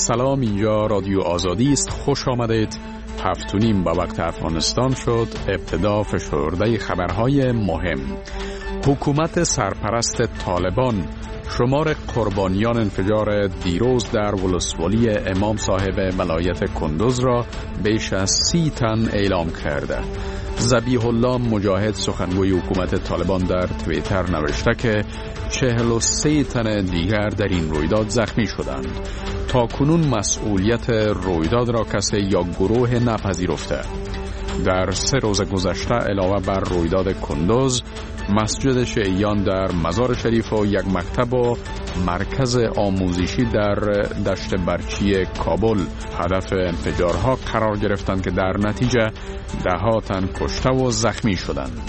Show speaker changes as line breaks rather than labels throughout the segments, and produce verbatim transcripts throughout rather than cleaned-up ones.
سلام، اینجا رادیو آزادی است. خوش آمدید. هفت و نیم به وقت افغانستان شد. ابتدا فشرده خبرهای مهم. حکومت سرپرست طالبان شمار قربانیان انفجار دیروز در ولسوالی امام صاحب ولایت کندوز را بیش از سی تن اعلام کرده. ذبیح الله مجاهد سخنگوی حکومت طالبان در توییتر نوشته که چهل و سه تن دیگر در این رویداد زخمی شدند. تا کنون مسئولیت رویداد را کسی یا گروه نپذیرفته. در سه روز گذشته علاوه بر رویداد کندوز، مسجد شیعیان در مزار شریف و یک مکتب و مرکز آموزشی در دشت برچی کابل هدف انفجارها قرار گرفتند که در نتیجه ده ها تن کشته و زخمی شدند.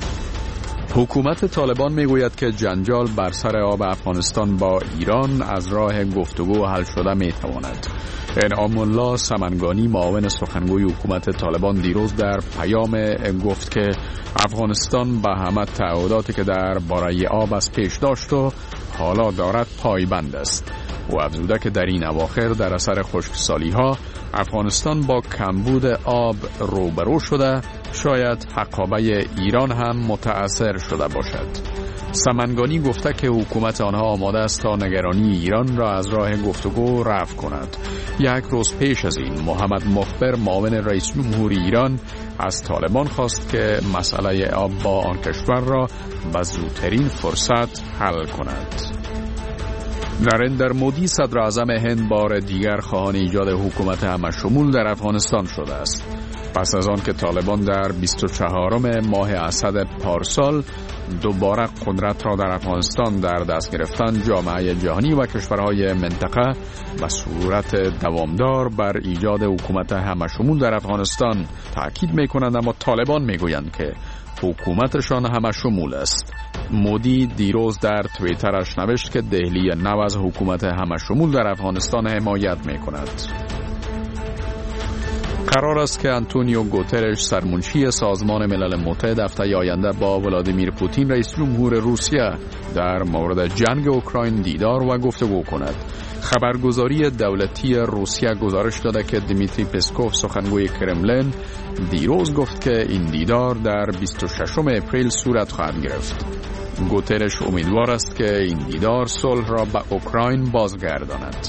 حکومت طالبان میگوید که جنجال بر سر آب افغانستان با ایران از راه گفتگو حل شده میتواند. انعام الله سمنگانی معاون سخنگوی حکومت طالبان دیروز در پیام گفت که افغانستان به همه تعهداتی که در باره آب از پیش داشت و حالا دارد پایبند است. او افزوده که در این اواخر در اثر خشکسالی ها افغانستان با کمبود آب روبرو شده، شاید حقابه ایران هم متأثر شده باشد. سمنگانی گفته که حکومت آنها آماده است تا نگرانی ایران را از راه گفتگو رفع کند. یک روز پیش از این محمد مخبر معاون رئیس جمهور ایران از طالبان خواست که مسئله آب با آن کشور را به زودترین فرصت حل کند. نریندر مودی صدر اعظم هند بار دیگر خواهان ایجاد حکومت همه‌شمول در افغانستان شده است. پس از آن که طالبان در بیست و چهارم ماه اسد پارسال دوباره قدرت را در افغانستان در دست گرفتند، جامعه جهانی و کشورهای منطقه به صورت دوامدار بر ایجاد حکومت همه‌شمول در افغانستان تاکید می‌کنند، اما طالبان می‌گویند که حکومتشان همه‌شمول است. مودی دیروز در توییترش نوشت که دهلی نو از حکومت همه‌شمول در افغانستان حمایت می‌کند. قرار است که آنتونیو گوترش سرمنشی سازمان ملل متحد هفته آینده با ولادیمیر پوتین رئیس جمهور روسیه در مورد جنگ اوکراین دیدار و گفتگو کند. خبرگزاری دولتی روسیه گزارش داده که دیمیتری پسکوف سخنگوی کرملین دیروز گفت که این دیدار در بیست و ششم اپریل صورت خواهد گرفت. گوترش امیدوار است که این دیدار صلح را به اوکراین بازگرداند.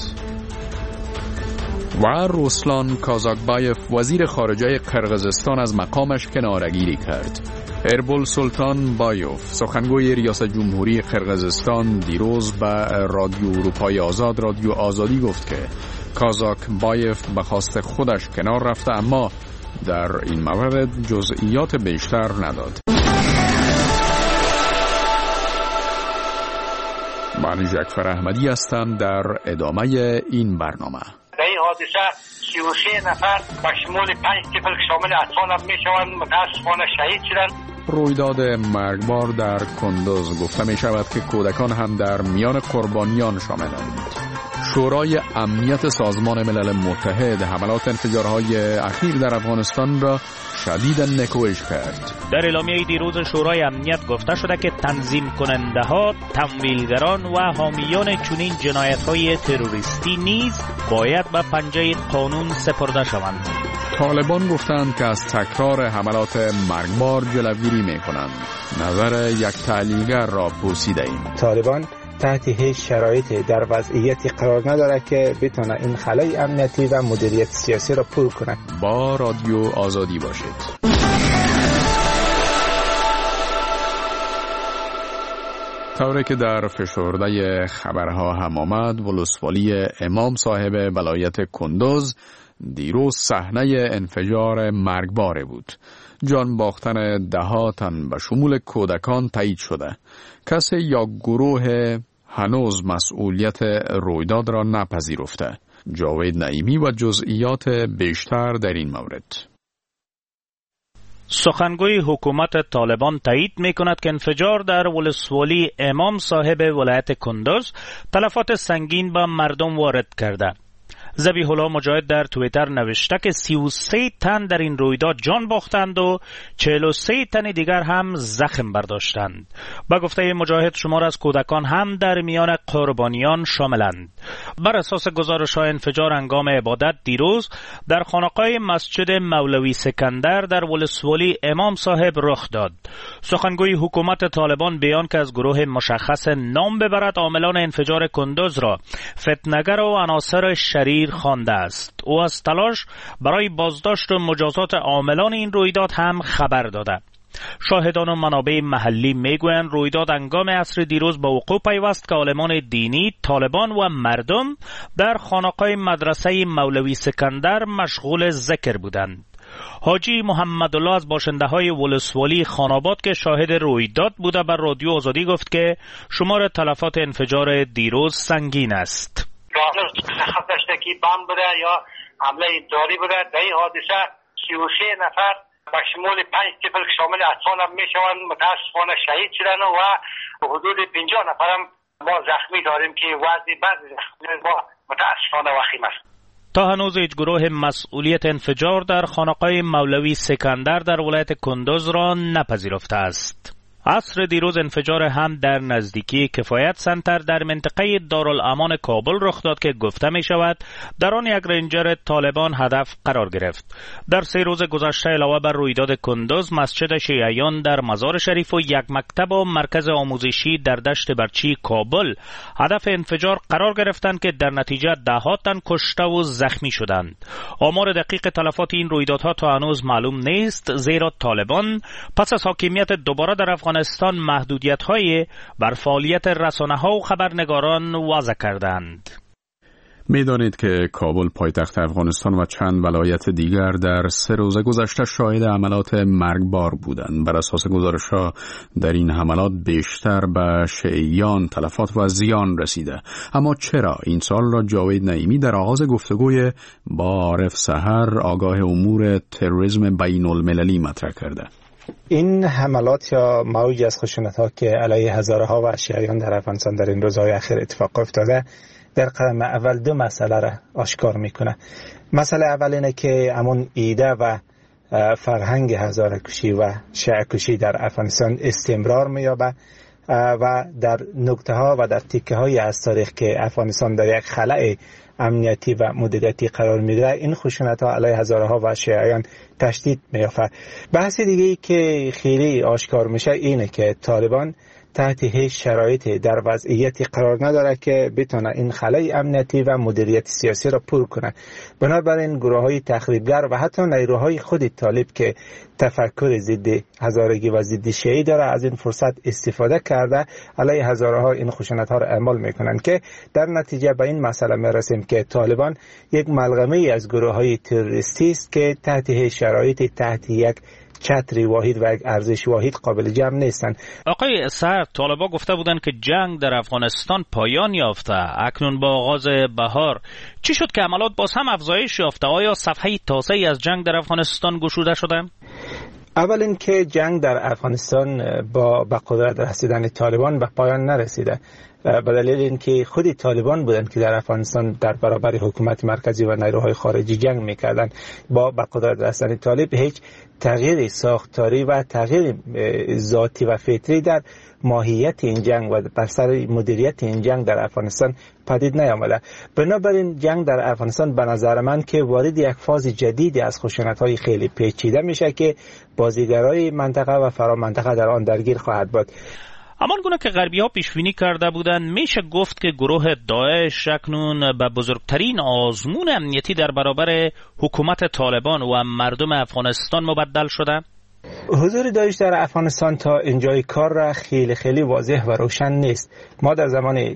و روسلان کازاکبایف وزیر خارجه قرقیزستان از مقامش کناره‌گیری کرد. اربول سلطان بایوف سخنگوی ریاست جمهوری قرقیزستان دیروز به رادیو اروپای آزاد رادیو آزادی گفت که کازاکبایف به خواست خودش کنار رفته، اما در این مورد جزئیات بیشتر نداد. من جعفر احمدی هستم. در ادامه این برنامه
در این حادثه سی و سه نفر به شمول پنج طفل که شامل اطفال هم می شوند متاسفانه شهید شدند.
رویداد مرگبار در کندوز گفته می شود که کودکان هم در میان قربانیان شاملند. شورای امنیت سازمان ملل متحد حملات انفجارهای اخیر در افغانستان را شدید نکوهش کرد.
در اعلامیه دیروز شورای امنیت گفته شده که تنظیم کننده ها، تمویلگران و حامیان چنین جنایت های تروریستی نیز باید به پنجه قانون سپرده شوند.
طالبان گفتند که از تکرار حملات مرگبار جلوگیری می کنند. نظر یک تحلیلگر را پرسیده ایم.
طالبان تحت هیچ شرایطی در وضعیتی قرار نداره که بتونه این خلای امنیتی و مدیریت سیاسی را پر کنه.
با رادیو آزادی باشید. طوری که در فشرده خبرها هم آمد، ولسوالی امام صاحب ولایت کندوز دیروز صحنه انفجار مرگباری بود. جان باختن ده ها تن به شمول کودکان تایید شده. کسی یا گروه هنوز مسئولیت رویداد را نپذیرفته. جاوید نعیمی و جزئیات بیشتر در این مورد.
سخنگوی حکومت طالبان تایید می کند که انفجار در ولسوالی امام صاحب ولایت کندوز تلفات سنگین به مردم وارد کرده. ذبیح الله مجاهد در توییتر نوشته که سی و سه تن در این رویداد جان باختند و چهل و سه تن دیگر هم زخم برداشتند. با گفته مجاهد شمار از کودکان هم در میان قربانیان شاملند. بر اساس گزارش‌های انفجار هنگام عبادت دیروز در خانقاه مسجد مولوی سکندر در ولسوالی امام صاحب رخ داد. سخنگوی حکومت طالبان بیان که از گروه مشخص نام ببرد عاملان انفجار کندوز را فتنه‌گر و عناصر شریر خوانده است. او از تلاش برای بازداشت و مجازات عاملان این رویداد هم خبر داده. شاهدان و منابع محلی میگویند رویداد هنگام عصر دیروز به وقوع پیوست که عالمان دینی، طالبان و مردم در خانقاه مدرسه مولوی سکندر مشغول ذکر بودند. حاجی محمد الله از باشنده‌های ولسوالی خاناباد که شاهد رویداد بوده بر رادیو آزادی گفت که شمار تلفات انفجار دیروز سنگین است.
خط داشته که بم بوده یا حمله داری بوده. در این حادثه سی و سه نفر با شمول پنج طفل که شامل اطفال هم می شوند متاسفانه شهید شدن و حدود پنجاه نفر هم ما زخمی داریم که وضع بعضی زخمی ما متاسفانه وخیم است.
تا هنوز هیچ گروه مسئولیت انفجار در خانقاه مولوی سکندر در ولایت کندوز را نپذیرفته است. عصر دیروز انفجار هم در نزدیکی کفایت سنتر در منطقه دارالامان کابل رخ داد که گفته می شود در آن یک رنجر طالبان هدف قرار گرفت. در سه روز گذشته علاوه بر رویداد کندوز، مسجد شیعیان در مزار شریف و یک مکتب و مرکز آموزشی در دشت برچی کابل هدف انفجار قرار گرفتند که در نتیجه ده ها تن کشته و زخمی شدند. آمار دقیق تلفات این رویدادها تا هنوز معلوم نیست، زیرا طالبان پس از حاکمیت دوباره در افغانستان افغانستان محدودیت‌های بر فعالیت رسانه‌ها و خبرنگاران وضع کردند.
می‌دانید که کابل پایتخت افغانستان و چند ولایت دیگر در سه روز گذشته شاهد حملات مرگبار بودند. بر اساس گزارش‌ها در این حملات بیشتر به شیعیان تلفات و زیان رسیده. اما چرا؟ این سال را جاوید نعیمی در آغاز گفتگوی با عارف سحر آگاه امور تروریسم بین المللی مطرح کرده.
این حملات یا موج از خشونت‌ها که علیه هزارها و شیعیان در افغانستان در این روزهای اخیر اتفاق افتاده در قدم اول دو مسئله را آشکار میکنه. مسئله اول اینه که همون ایده و فرهنگ هزاره کشی و شیعه کشی در افغانستان استمرار مییابه و در نکته ها و در تیکه های از تاریخ که افغانستان در یک خلأ امنیتی و مدیریتی قرار میگیره، این خشونت ها علیه هزارها و شیعیان تشدید میافته. بحث دیگه ای که خیلی آشکار میشه اینه که طالبان تحت هیچ شرایطی در وضعیتی قرار نداره که بتونه این خلأ امنیتی و مدیریت سیاسی را پر کنه. بنابراین گروه‌های تخریبگر و حتی نیروهای خود طالب که تفکر ضد هزارگی و ضد شیعی داره از این فرصت استفاده کرده علیه هزارها این خشونت‌ها را اعمال میکنن که در نتیجه به این مسئله میرسیم که طالبان یک ملغمه از گروه‌های تروریستی است که تحت هیچ شرایطی تحت یک چتری واحد و یک ارزش واحد قابل جمع نیستن.
آقای سر، طالبان گفته بودند که جنگ در افغانستان پایان یافته. اکنون با آغاز بهار چی شد که عملات باز هم افزایش یافته؟ آیا صفحه تازه‌ای از جنگ در افغانستان گشوده شده؟
اول اینکه جنگ در افغانستان با به قدرت رسیدن طالبان به پایان نرسیده، به دلیل اینکه خود طالبان بودند که در افغانستان در برابر حکومت مرکزی و نیروهای خارجی جنگ میکردن. با به قدرت رسیدن طالب هیچ تغییر ساختاری و تغییر ذاتی و فطری در ماهیت این جنگ و بر سر مدیریت این جنگ در افغانستان پدید نیامده. بنابراین جنگ در افغانستان به نظر من که وارد یک فاز جدیدی از خشونت‌های خیلی پیچیده میشه که بازیگرای منطقه و فرامنطقه در آن درگیر خواهد بود.
همان گونه که غربی‌ها پیش‌بینی کرده بودند، میشه گفت که گروه داعش اکنون به بزرگترین آزمون امنیتی در برابر حکومت طالبان و مردم افغانستان مبدل شده.
حضور داعش در افغانستان تا اینجای کار را خیلی خیلی واضح و روشن نیست. ما در زمان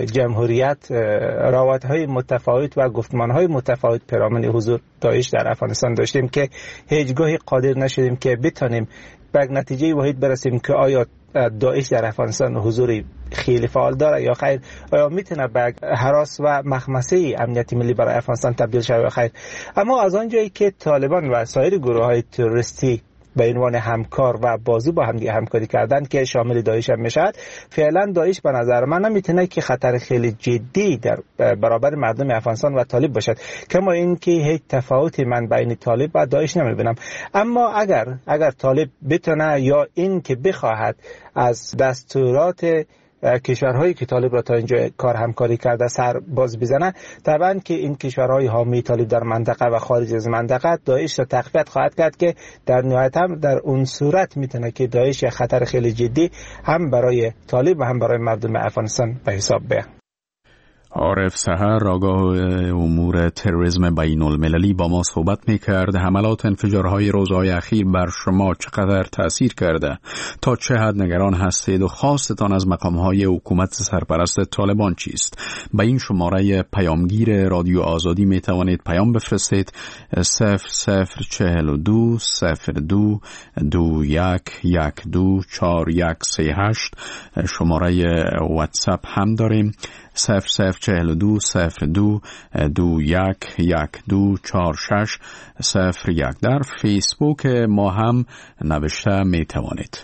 جمهوریت روابط‌های متفاوت و گفتمان‌های متفاوت پیرامون حضور داعش در افغانستان داشتیم که هیچگاهی قادر نشدیم که بتانیم به نتیجه واحد برسیم که آیا داعش در افغانستان حضوری خیلی فعال داره یا خیر، آیا میتونه به هراس و مخمسه امنیتی ملی برای افغانستان تبدیل شود یا خیر. اما از آنجایی که طالبان و سایر گروه‌های تروریستی به عنوان همکار و بازو با هم دیگه همکاری کردن که شامل داعش هم میشد، فعلا داعش به نظر من نمیتونه که خطر خیلی جدی در برابر مردم افغانستان و طالب باشد. کما اینکه هیچ تفاوتی من بین طالب و داعش نمیبینم. اما اگر اگر طالب بتونه یا این که بخواهد از دستورات کشورهایی که طالب را تا اینجا کار همکاری کرده سر باز بزنه، طبعا که این کشورهای حامی طالب در منطقه و خارج از منطقه داعش را تقویت خواهد کرد که در نهایت هم در اون صورت میتونه که داعش خطر خیلی جدی هم برای طالب و هم برای مردم افغانستان به حساب بیاد.
عارف سحر آگاه امور تروریسم بین المللی با ما صحبت میکرد. حملات انفجارهای روزهای اخیر بر شما چقدر تأثیر کرده؟ تا چه حد نگران هستید و خواستتان از مقامهای حکومت سرپرست طالبان چیست؟ به این شماره پیامگیر رادیو آزادی میتوانید پیام بفرستید: صفر صفر چهل و دو صفر دو دو یک یک دو چهار یک سه هشت. شماره واتساپ هم داریم: صفر صفر چهل و دو صفر دو دو یک یک دو چهار شش صفر یک. در فیسبوک ما هم نوشته می توانید.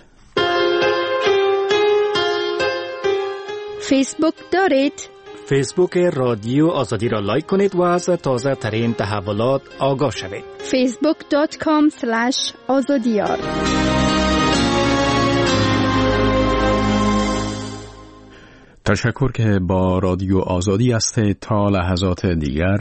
فیسبوک دارید؟
فیسبوک رادیو آزادی را لایک کنید و از تازه ترین تحولات آگاه شوید.
فیسبوک دات کام اسلش آزادیار.
تشکر که با رادیو آزادی هستید. تا لحظات دیگر.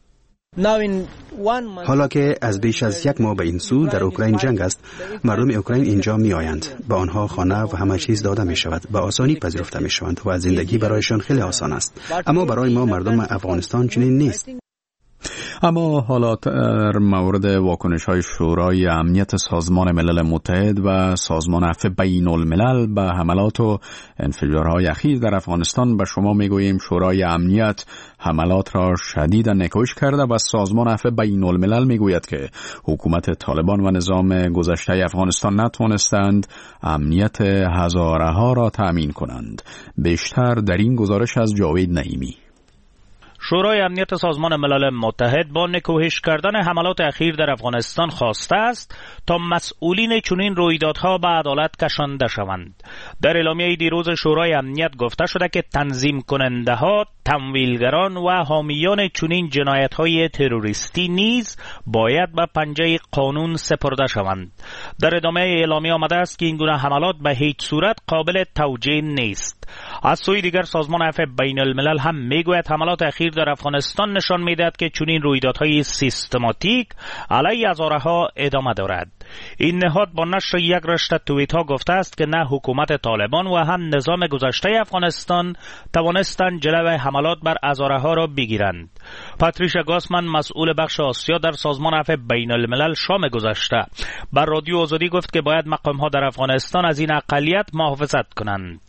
حالا که از بیش از یک ماه به این سو در اوکراین جنگ است، مردم اوکراین اینجا می آیند. به آنها خانه و همه چیز داده می شود. به آسانی پذیرفته می شوند و زندگی برایشان خیلی آسان است. اما برای ما مردم افغانستان چنین نیست.
اما حالا در مورد واکنش‌های شورای امنیت سازمان ملل متحد و سازمان عفو بین الملل به حملات و انفجارهای اخیر در افغانستان به شما میگوییم شورای امنیت حملات را شدیداً نکوش کرده و سازمان عفو بین الملل میگوید که حکومت طالبان و نظام گذشته افغانستان نتوانستند امنیت هزاره ها را تأمین کنند. بیشتر در این گزارش از جاوید نعیمی.
شورای امنیت سازمان ملل متحد با نکوهش کردن حملات اخیر در افغانستان خواسته است تا مسئولین چنین رویدادها به عدالت کشانده شوند. در اعلامیه دیروز شورای امنیت گفته شده که تنظیم کننده ها، تمویلگران و حامیان چنین جنایت‌های تروریستی نیز باید به پنجه قانون سپرده شوند. در ادامه اعلامیه آمده است که این گونه حملات به هیچ صورت قابل توجیه نیست. از سوی دیگر سازمان عفو بین الملل هم میگوید حملات اخیر در افغانستان نشان میدهد که چنین رویدادهای سیستماتیک علیه هزاره‌ها ادامه دارد. این نهاد با نشر یک رشته توییت ها گفته است که نه حکومت طالبان و هم نظام گذشته افغانستان توانستند جلوی حملات بر هزاره‌ها را بگیرند. پاتریشا گاسمن مسئول بخش آسیا در سازمان عفو بین الملل شام گذشته بر رادیو آزادی گفت که باید مقام ها در افغانستان از این اقلیت محافظت کنند.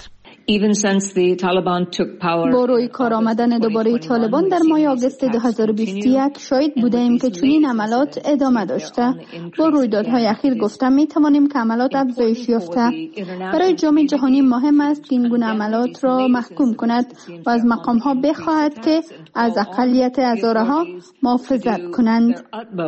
با روی کار آمدن دوباره طالبان در ماه آگوست دو هزار و بیست و یک شاهد بودیم که چنین عملات ادامه داشته. با رویدادهای اخیر گفتم می توانیم که عملات افزایش یافته. برای جامعه جهانی مهم است که این گونه عملات را محکوم کند و از مقام ها بخواهد که از اقلیت هزارها محافظت کنند.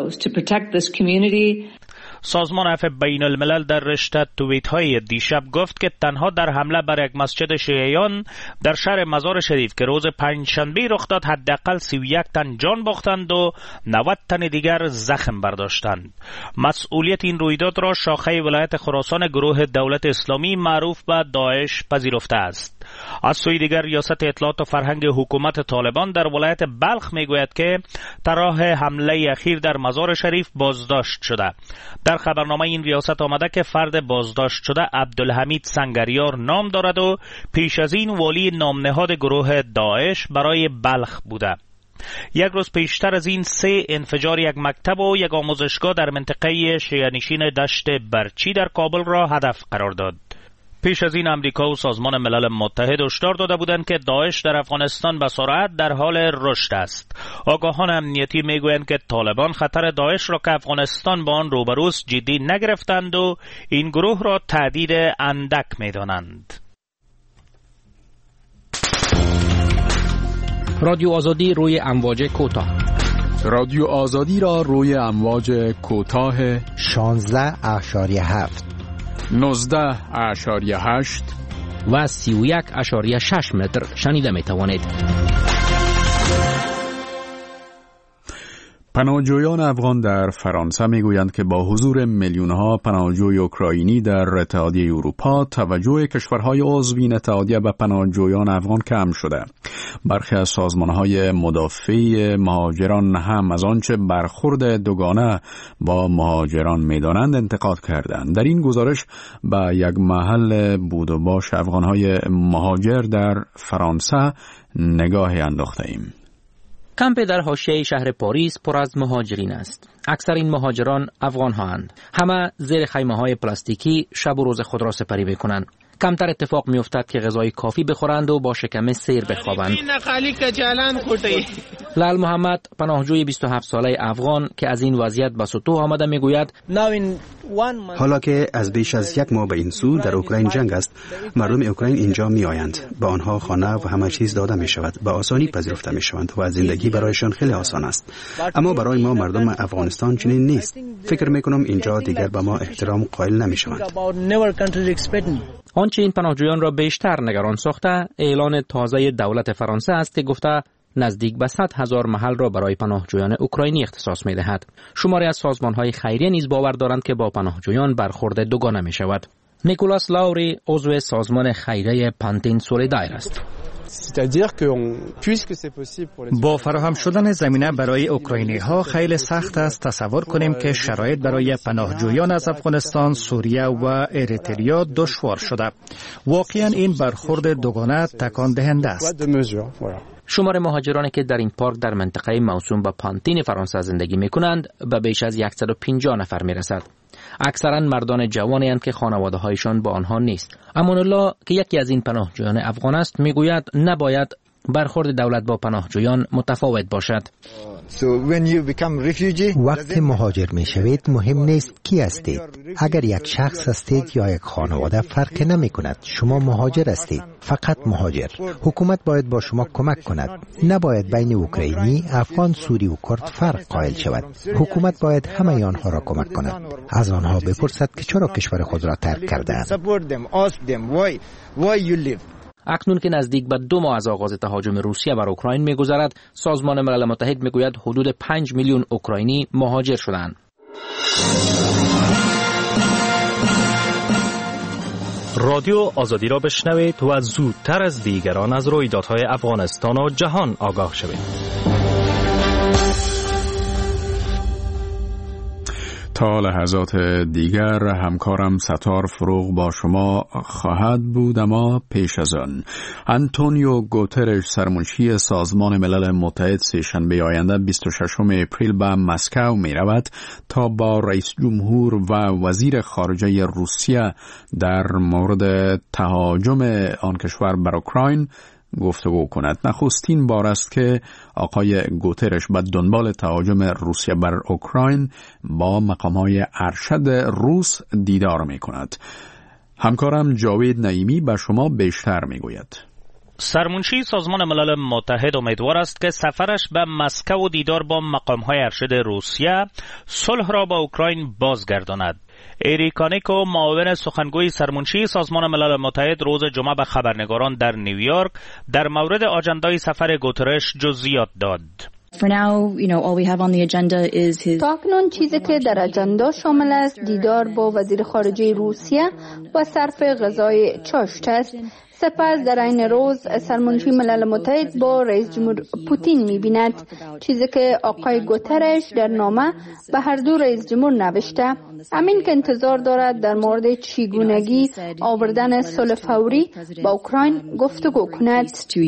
سازمان عفو بین الملل در رشته توییت های دیشب گفت که تنها در حمله بر یک مسجد شیعیان در شهر مزار شریف که روز پنجشنبه رخ داد حداقل سی و یک تن جان باختند و نود تن دیگر زخم برداشتند. مسئولیت این رویداد را شاخه ولایت خراسان گروه دولت اسلامی معروف به داعش پذیرفته است. از سوی دیگر ریاست اطلاعات و فرهنگ حکومت طالبان در ولایت بلخ میگوید که طرح حمله اخیر در مزار شریف بازداشت شده. در خبرنامه این ریاست آمده که فرد بازداشت شده عبدالحمید سنگریار نام دارد و پیش از این والی نامنهاد گروه داعش برای بلخ بوده. یک روز پیشتر از این سه انفجار یک مکتب و یک آموزشگاه در منطقه شیعه‌نشین دشت برچی در کابل را هدف قرار داد. پیش از این امریکا و سازمان ملل متحد هشدار داده بودند که داعش در افغانستان به سرعت در حال رشد است. آگاهان امنیتی میگویند که طالبان خطر داعش را که افغانستان با آن روبروست جدی نگرفتند و این گروه را تهدید اندک میدانند.
رادیو آزادی روی امواج کوتاه
رادیو آزادی را روی امواج کوتاه
شانزده اشاریه هفت،
نوزده اشاریه هشت
و سی و یک اشاریه شش متر شنیده می توانید.
پناهجویان افغان در فرانسه میگویند که با حضور میلیون‌ها پناهجوی اوکراینی در اتحادیه اروپا، توجه کشورهای عضو این اتحادیه به پناهجویان افغان کم شده. برخی از سازمان‌های مدافع مهاجران هم از آنچه برخورد دوگانه با مهاجران می‌دانند انتقاد کردند. در این گزارش به یک محل بود و باش افغان‌های مهاجر در فرانسه نگاهی انداخته‌ایم.
کمپ در حاشیه شهر پاریس پر از مهاجرین است. اکثر این مهاجران افغان هستند. همه زیر خیمه های پلاستیکی شب و روز خود را سپری میکنند. کمتر اتفاق میافتد که غذای کافی بخورند و با شکم سیر بخوابند. لال محمد، پناهجوی بیست و هفت ساله افغان که از این وضعیت به سطوح آمده، میگوید
حالا که از بیش از یک ماه به این سو در اوکراین جنگ است، مردم اوکراین اینجا می آیند. به آنها خانه و همه چیز داده می شود. به آسانی پذیرفته می شوند و زندگی برایشان خیلی آسان است. اما برای ما مردم افغانستان چنین نیست. فکر می کنم اینجا دیگر به ما احترام قائل نمی شوند.
آنچه این پناهجویان را بیشتر نگران ساخته، اعلان تازه دولت فرانسه است که گفته نزدیک به صد هزار محل را برای پناهجویان اوکراینی اختصاص می دهد. شماری از سازمان‌های خیریه نیز باور دارند که با پناهجویان برخورد دوگانه می شود. نیکولاس لاوری عضو سازمان خیریه پانتین سولیدایر است.
با فراهم شدن زمینه برای اوکراینی ها خیلی سخت است تصور کنیم که شرایط برای پناهجویان از افغانستان، سوریه و اریتریا دشوار شده. واقعا این برخورد دوگانه تکان دهنده است.
شمار مهاجرانی که در این پارک در منطقه موسوم به پانتین فرانسه زندگی می کنند به بیش از صد و پنجاه نفر می رسد. اکثرا مردان جوانی هستند که خانواده هایشان با آنها نیست. امان الله که یکی از این پناهجویان افغان است میگوید نباید برخورد دولت با پناهجویان متفاوت باشد.
وقتی مهاجر می شوید مهم نیست کی هستید. اگر یک شخص هستید یا یک خانواده فرق نمی کند. شما مهاجر هستید، فقط مهاجر. حکومت باید با شما کمک کند. نباید بین اوکراینی، افغان، سوری و کرد فرق قائل شود. حکومت باید همه آنها را کمک کند. از آنها بپرسد که چرا کشور خود را ترک کردند.
اکنون که نزدیک به دو ماه از آغاز تهاجم روسیه بر اوکراین می‌گذرد، سازمان ملل متحد می‌گوید حدود پنج میلیون اوکراینی مهاجر شدند.
رادیو آزادی را بشنوید و زودتر از دیگران از رویدادهای افغانستان و جهان آگاه شوید.
تا لحظات دیگر همکارم ستار فروغ با شما خواهد بود، اما پیش از آن آنتونیو گوترش سرمنشی سازمان ملل متحد سه‌شنبه آینده بیست و ششم اپریل به مسکو می رود تا با رئیس جمهور و وزیر خارجه روسیه در مورد تهاجم آن کشور بر اوکراین گفتگو کند. نخستین بار است که آقای گوترش به دنبال تهاجم روسیه بر اوکراین با مقام‌های ارشد روس دیدار می کند. همکارم جاوید نعیمی به شما بیشتر می گوید.
سرمنشی سازمان ملل متحد امیدوار است که سفرش به مسکو و دیدار با مقام‌های ارشد روسیه صلح را با اوکراین بازگرداند. اریکانیکو معاون سخنگوی سرمنشی سازمان ملل متحد روز جمعه به خبرنگاران در نیویورک در مورد آجندای سفر گوترش جزئیات داد.
تا اکنون چیزی که در اجندا شامل است دیدار با وزیر خارجه روسیه و صرف غذای چاشت است. سپس در این روز سرمنشی ملل متحد با رئیس جمهور پوتین می‌بیند، چیزی که آقای گوترش در نامه به هر دو رئیس جمهور نوشته، همین که انتظار دارد در مورد چگونگی آوردن صلح فوری با اوکراین گفتگو کند.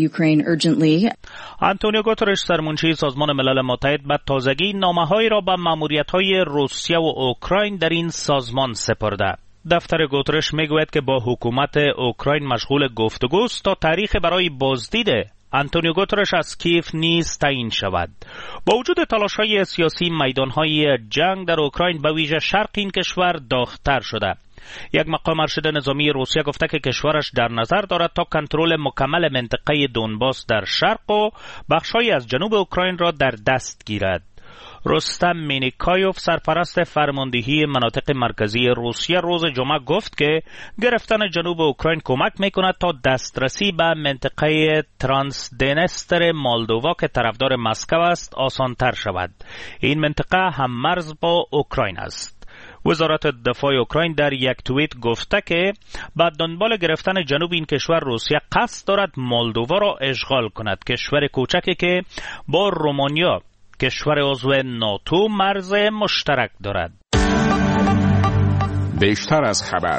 آنتونیو گوترش سرمنشی سازمان ملل متحد به تازگی نامه‌هایی را به ماموریت‌های روسیه و اوکراین در این سازمان سپرده. دفتر گوترش میگوید که با حکومت اوکراین مشغول گفتگوست تا تاریخ برای بازدید آنتونیو گوترش از کیف نیز تعیین شود. با وجود تلاش‌های سیاسی، میدان‌های جنگ در اوکراین به ویژه شرق این کشور داغ‌تر شده. یک مقام ارشد نظامی روسیه گفته که کشورش در نظر دارد تا کنترل مکمل منطقه دونباس در شرق و بخش‌هایی از جنوب اوکراین را در دست گیرد. رستم مینیکایوف سرپرست فرماندهی مناطق مرکزی روسیه روز جمعه گفت که گرفتن جنوب اوکراین کمک میکند تا دسترسی به منطقه ترانسدنستر مولدووا که طرفدار مسکو است آسانتر شود. این منطقه هم مرز با اوکراین است. وزارت دفاع اوکراین در یک توییت گفته که بعد دنبال گرفتن جنوب این کشور روسیه قصد دارد مولدووا را اشغال کند. کشور کوچکی که با رومانیا کشور عضو ناتو مرز مشترک دارد.
بیشتر از خبر.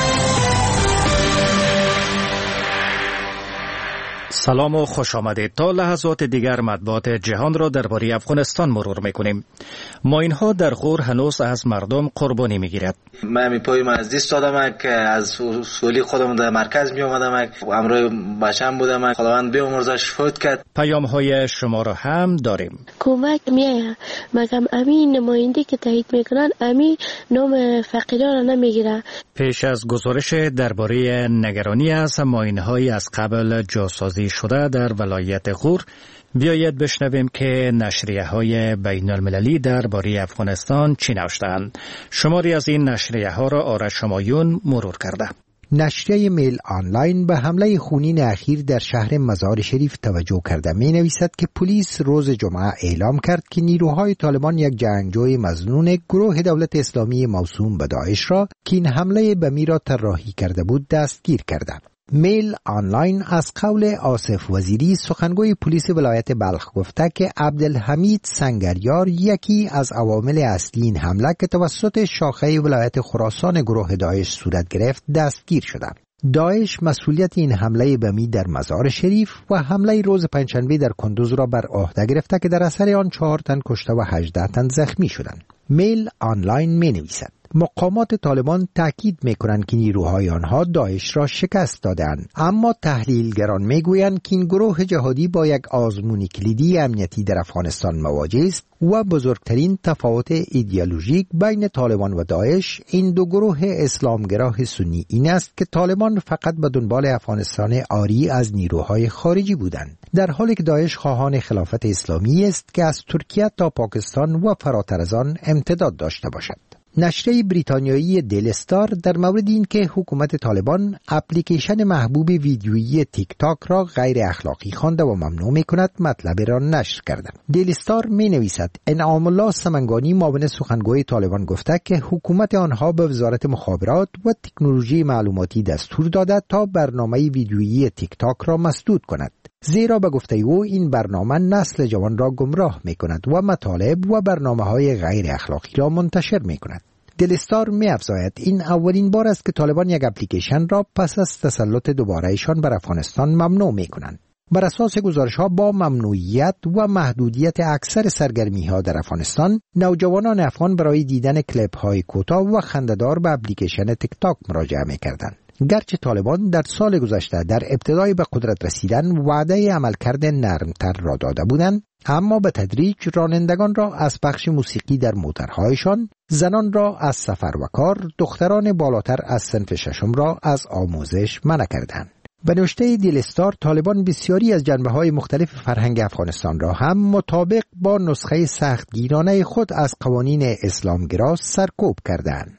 سلام و خوش آمدید. تا لحظات دیگر مطبوعات جهان را درباره افغانستان مرور میکنیم. ماینها در غور هنوز از مردم قربانی میگیرد.
من می پایم از دیست دادم که از سولی خودم در مرکز می آمدم، امروی بچم بودم، خداوند بیامرزش فوت کرد.
پیام های شما را هم داریم.
کمک میآید مگم امین نماینده که تایید میکنن امین نام فقیران را نمیگیره.
پیش از گزارش درباره نگرانی از ماینهای از قبل جاسازی شده در ولایت غور، بیایید بشنویم که نشریه های بین المللی درباره افغانستان چی نوشتند. شماری از این نشریه ها را آرش شمایون مرور کرده.
نشریه میل آنلاین به حمله خونین اخیر در شهر مزار شریف توجه کرده. می نویسد که پلیس روز جمعه اعلام کرد که نیروهای طالبان یک جنگجوی مظنون گروه دولت اسلامی موسوم به داعش را که این حمله بمی را طراحی کرده بود دستگیر کرده. میل آنلاین از قول آصف وزیری سخنگوی پلیس ولایت بلخ گفته که عبدالحمید سنگریار یکی از عوامل اصلی این حمله که توسط شاخه ولایت خراسان گروه داعش صورت گرفت دستگیر شده. داعش مسئولیت این حمله بمی در مزار شریف و حمله روز پنجشنبه در کندوز را بر عهده گرفته که در اثر آن چهار تن کشته و هجده تن زخمی شدند. میل آنلاین می نویسد مقامات طالبان تاکید می‌کنند که نیروهای آنها داعش را شکست دادند، اما تحلیلگران می‌گویند که این گروه جهادی با یک آزمون کلیدی امنیتی در افغانستان مواجه است و بزرگترین تفاوت ایدئولوژیک بین طالبان و داعش این دو گروه اسلامگرا سنی این است که طالبان فقط به دنبال افغانستان عاری از نیروهای خارجی بودند، در حالی که داعش خواهان خلافت اسلامی است که از ترکیه تا پاکستان و فراتر از آن امتداد داشته باشد. نشریه بریتانیایی دیل استار در مورد این که حکومت طالبان اپلیکیشن محبوب ویدیویی تیک تاک را غیر اخلاقی خوانده و ممنوع می کند مطلب را نشر کرده. دیل استار می نویسد انعام الله سمنگانی معاون سخنگوی طالبان گفته که حکومت آنها به وزارت مخابرات و تکنولوژی معلوماتی دستور داده تا برنامه ویدیویی تیک تاک را مسدود کند، زیرا به گفته او این برنامه نسل جوان را گمراه می کند و مطالب و برنامه های غیر اخلاقی را منتشر می کند. دلستار می افزاید این اولین بار است که طالبان یک اپلیکیشن را پس از تسلط دوباره ایشان بر افغانستان ممنوع می کنند. بر اساس گزارش ها با ممنوعیت و محدودیت اکثر سرگرمی ها در افغانستان، نوجوانان افغان برای دیدن کلیپ های کوتاه و خنده‌دار به اپلیکیشن تیک تاک مراجعه می کردند. گرچه طالبان در سال گذشته در ابتدای به قدرت رسیدن وعده عملکرد نرمتر را داده بودند، اما به تدریج رانندگان را از پخش موسیقی در موترهایشان، زنان را از سفر و کار، دختران بالاتر از صنف ششم را از آموزش منع کردند. به نوشته دیلستار، طالبان بسیاری از جنبه‌های مختلف فرهنگ افغانستان را هم مطابق با نسخه سختگیرانه خود از قوانین اسلامگرا سرکوب کردند.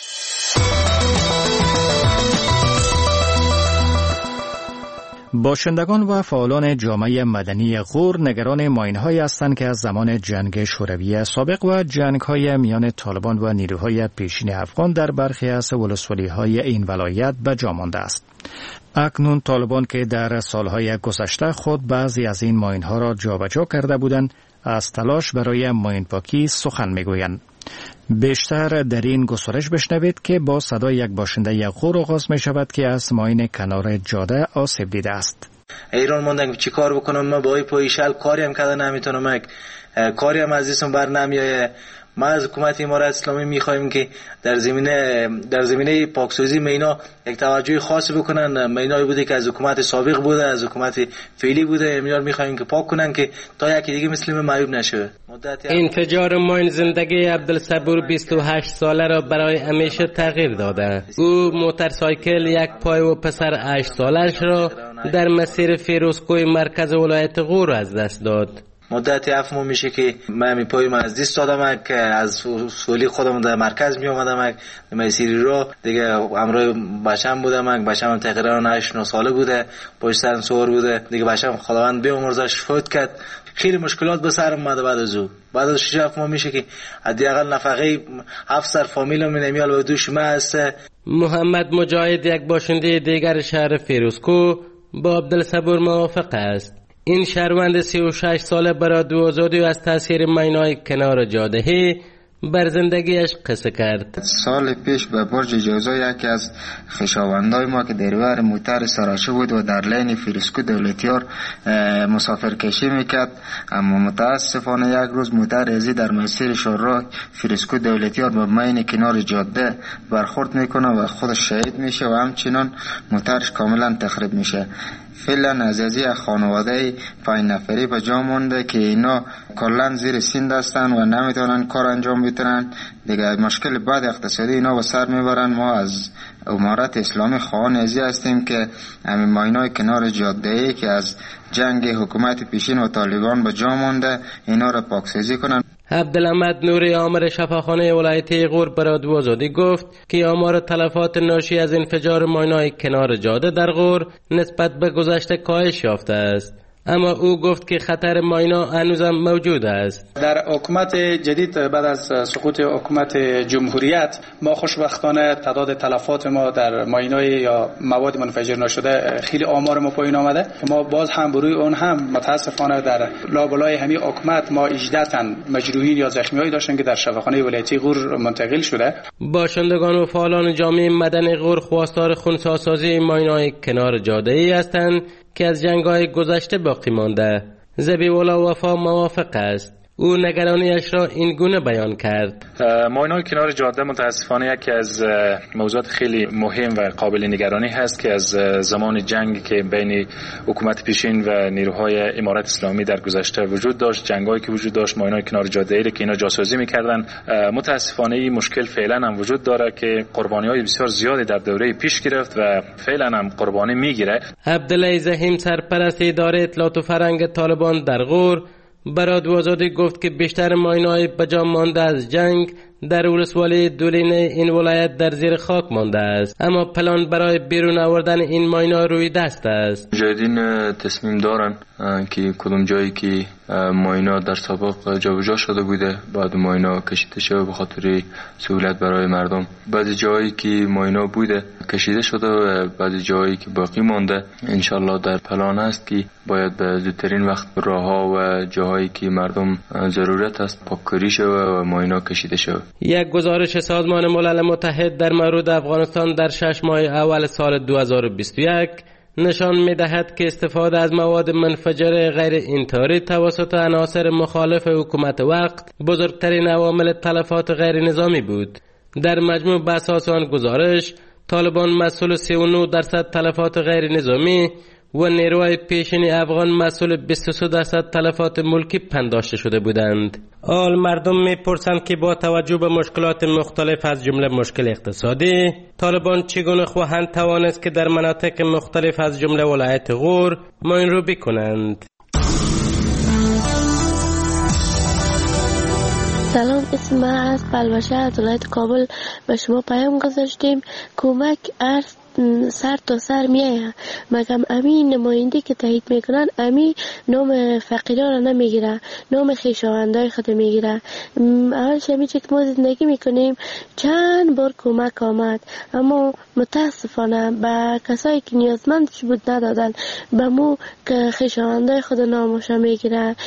باشندگان و فعالان جامعه مدنی غور نگران ماین‌هایی هستند که از زمان جنگ شوروی سابق و جنگ‌های میان طالبان و نیروهای پیشین افغان در برخی از ولسوالی‌های این ولایت به جا مانده است. اکنون طالبان که در سالهای گذشته خود بعضی از این ماین‌ها را جابجا کرده بودند، از تلاش برای ماین‌پاکی سخن می‌گویند. بیشتر در این گزارش بشنوید که با صدای یک باشنده غور آغاز می شود که از ماین کنار جاده آسیب دیده است.
ایران موندن که چی کار بکنم، ما با پایشل کاری هم کردن نمیتونم، کاری هم از دیسم بر نمیایه. ما از حکومت امارات اسلامی میخوایم که در زمینه در زمینه پاکسازی مینا یک توجه خاص بکنن. مینایی بوده که از حکومت سابق بوده، از حکومت فعلی بوده، مینا میخوایم که پاک کنن که تا یکی دیگه مسلم معیوب نشه.
انفجار ماین زندگی عبدالصبور بیست و هشت ساله را برای همیشه تغییر داده. او موتورسایکل، یک پای و پسر هشت سالش را در مسیر فیروزکوی مرکز ولایت غور از دست داد.
مدت هفت ماه میشه که من می پای من از دست دادم که از سولی خودم در مرکز می اومدم مسیری رو دیگه امروز بچه‌م بودم بچه‌م تقریبا هشت نه ساله بوده پشت سرم سوار بوده دیگه بچه‌م خداوند بیامرزش فوت کرد خیلی مشکلات به سرم اومده بعد از او بعد از شش هفت ماه میشه که حداقل نفقه هفت سر فامیلم نمیال و دوش ما است.
محمد مجاهد یک باشنده دیگر شهر فیروزکو با عبدالصبور موافق است. این شهروند سی و شش ساله برای دو آزادی و از تاثیر ماینای کنار جاده بر زندگیش قصه کرد.
سال پیش به برج جوزا یکی از خویشاوندای ما که دریور موتر سراشه بود و در لین فیروزکو دولتیار مسافرکشی میکرد، اما متاسفانه یک روز موتر ازی در مسیر شورای فیروزکو دولتیار به مین کنار جاده برخورد میکنه و خودش شهید میشه و همچنان موترش کاملا تخریب میشه. فعلا از ازی خانواده پنج نفری به جا مونده که اینا کلا زیر سین هستن و نمیتونن کار انجام بدن دیگه. مشکل بعد اقتصادی اینا به سر میبرن. ما از امارت اسلامی خواهان ازی هستیم که همین ماینای کنار جاده ای که از جنگ حکومت پیشین و طالبان به جا مونده اینا را پاکسازی کنن.
عبدالحمد نوری آمر شفاخانه ولایت غور برای دو آزادی گفت که آمار تلفات ناشی از انفجار ماینای کنار جاده در غور نسبت به گذشته کاهش یافته است، اما او گفت که خطر ماینا هنوزم موجود است.
در حکومت جدید بعد از سقوط حکومت جمهوریت ما خوشبختانه تعداد تلفات ما در ماینای یا مواد منفجر نشده خیلی آمار ما پایین آمده. ما باز هم بروی اون هم متاسفانه در لابلای همین حکومت ما هجده تن مجروحین یا زخمیایی داشتن که در شفاخانه ولایتی غور منتقل شده.
باشندگان و فعالان جامعه مدنی غور خواستار خنثی‌سازی ماینای کنار جاده ای هستند که از جنگ‌های گذشته باقی مانده. ذبیح‌الله وفا موافق است. او نگرانیش را این گونه بیان کرد.
ماینای کنار جاده متاسفانه یکی از موضوعات خیلی مهم و قابل نگرانی هست که از زمان جنگ که بین حکومت پیشین و نیروهای امارت اسلامی در گذشته وجود داشت، جنگایی که وجود داشت، ماینای کنار جاده ای که اینا جاسوسی می‌کردن، متاسفانه این مشکل فعلا هم وجود داره که قربانی‌های بسیار زیادی در دوره پیش گرفت و فعلا هم قربانی می‌گیره.
عبدالله زهیم سرپرست اداره اطلاعات و فرهنگ طالبان در غور برای دو آزادی گفت که بیشتر ماینای بجا مانده از جنگ در ولسوالی دولینه این ولایت در زیر خاک مانده است، اما پلان برای بیرون آوردن این ماینا روی دست است.
مجاهدین تصمیم دارن که کدوم جایی که ماینا در سابق جابجا شده بوده بعد ماینا کشیده شده به خاطر سهولت برای مردم. بعضی جایی که ماینا بوده کشیده شده و بعضی جایی که باقی مانده انشالله در پلان است که باید به زودترین وقت راهها و جاهایی که مردم ضرورت است پاککاری شده و ماینا کشیده شده.
یک گزارش سازمان ملل متحد در مورد افغانستان در شش ماه اول سال دو هزار و بیست و یک نشان می‌دهد که استفاده از مواد منفجر غیر انتحاری توسط عناصر مخالف حکومت وقت بزرگترین عوامل تلفات غیر نظامی بود. در مجموع به اساس آن گزارش طالبان مسئول سی و نه درصد تلفات غیر نظامی و نیروهای پیشین افغان مسئول بیست و سه درصد تلفات ملکی پنداشته شده بودند. آل مردم میپرسند که با توجه به مشکلات مختلف از جمله مشکل اقتصادی، طالبان چگونه خواهند توانست که در مناطق مختلف از جمله ولایت غور ماین رو بکنند.
سلام، اسم من از پلوشه از ولایت کابل به شما پیام گذاشتیم. کمک عرض سر تا سر میایه، مگم امین نماینده که تایید میکنن امین نام فقیران را نمیگیره، نام خویشاوندای خود میگیره. اول شمی که ما زندگی میکنیم چند بار کمک آمد، اما متاسفانه به کسایی که نیازمندش بود ندادن، به مو که خویشاوندای خود نامشا میگیره.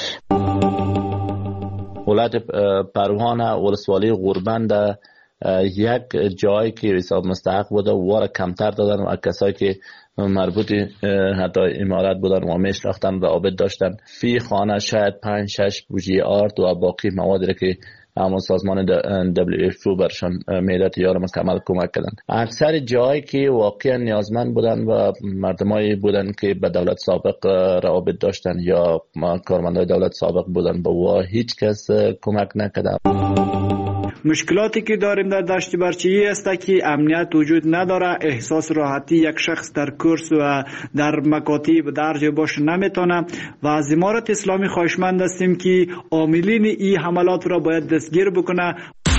ولایت پروان ولسوالی غوربند یک جایی که حساب مستحق بوده وار کمتر دادن و کسایی که مربوط حتی امارت بودن و میشناختن و عابد داشتن فی خانه شاید پنج شش بوجی آرد و باقی موادی که همون سازمان دبلیو اف او برشان میداد یار مکمل کمک کردن. اکثر جایی که واقعا نیازمند بودن و مردمایی بودن که به دولت سابق روابط داشتن یا کارمندای دولت سابق بودن با هیچ کس کمک نکرد.
مشکلاتی که داریم در دشت برچی است که امنیت وجود نداره، احساس راحتی یک شخص در کورس و در مکاتب درج باش نمیتونه و از امارت اسلامی خواهشمند هستیم که عاملین این حملات را باید دستگیر بکنه.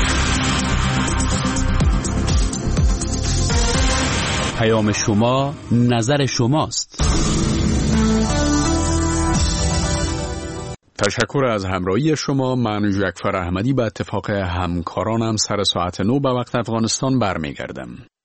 پیام شما، نظر شماست. تشکر از همراهی شما. من جعفر احمدی به اتفاق همکارانم سر ساعت نو به وقت افغانستان برمیگردم.